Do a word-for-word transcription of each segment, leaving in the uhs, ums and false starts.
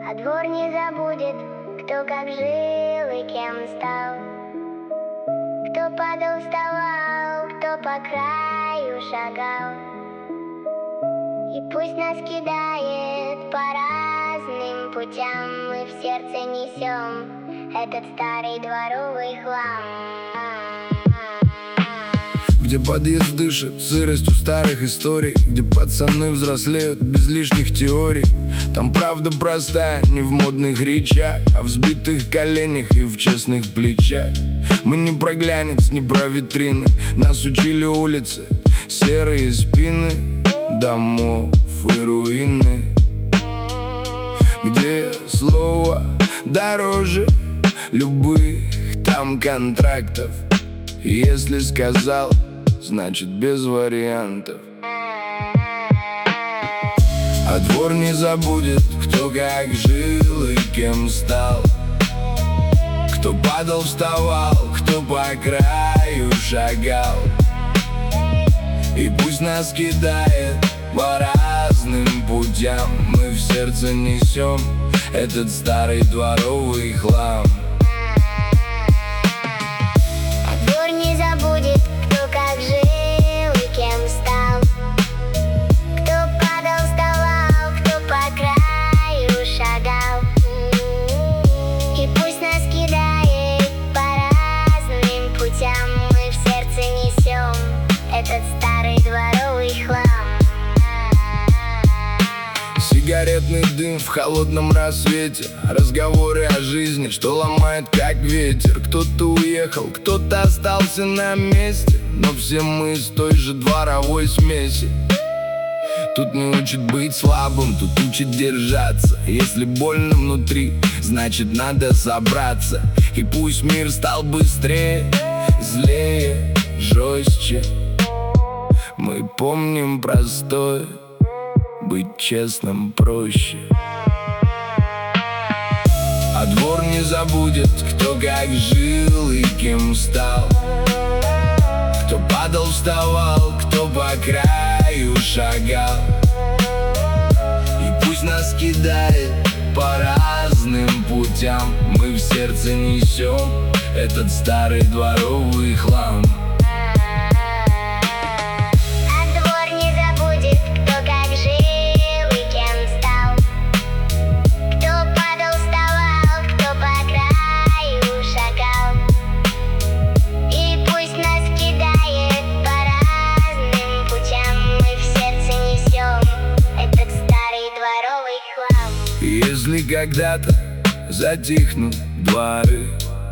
А двор не забудет, кто как жил и кем стал, кто падал, вставал, кто по краю шагал. И пусть нас кидает по разным путям, мы в сердце несем этот старый дворовый хлам. Где подъезд дышит сыростью старых историй, где пацаны взрослеют без лишних теорий. Там правда простая, не в модных речах, а в сбитых коленях и в честных плечах. Мы не про глянец, не про витрины, нас учили улицы, серые спины домов и руины. Где слово дороже любых там контрактов. Если сказал, значит без вариантов. А двор не забудет, кто как жил и кем стал, кто падал, вставал, кто по краю шагал. И пусть нас кидает по разным путям, мы в сердце несем этот старый дворовый хлам. Этот старый дворовый хлам. Сигаретный дым в холодном рассвете, разговоры о жизни, что ломает как ветер. Кто-то уехал, кто-то остался на месте, но все мы из той же дворовой смеси. Тут не учат быть слабым, тут учат держаться. Если больно внутри, значит надо собраться. И пусть мир стал быстрее, злее, жестче, мы помним простое, быть честным проще. А двор не забудет, кто как жил и кем стал, кто падал, вставал, кто по краю шагал. И пусть нас кидает по разным путям, мы в сердце несем этот старый дворовый хлам. Если когда-то затихнут дворы,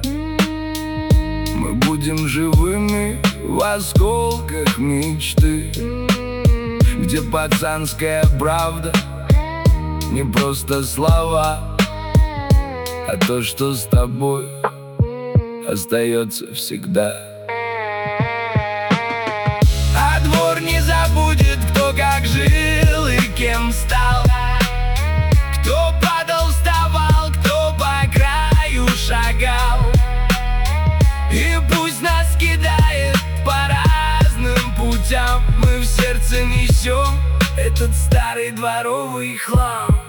мы будем живыми в осколках мечты, где пацанская правда не просто слова, а то, что с тобой остается всегда. А двор не забудет, кто как жил и кем стал, кто падал, вставал, кто по краю шагал. И пусть нас кидает по разным путям, мы в сердце несем этот старый дворовый хлам.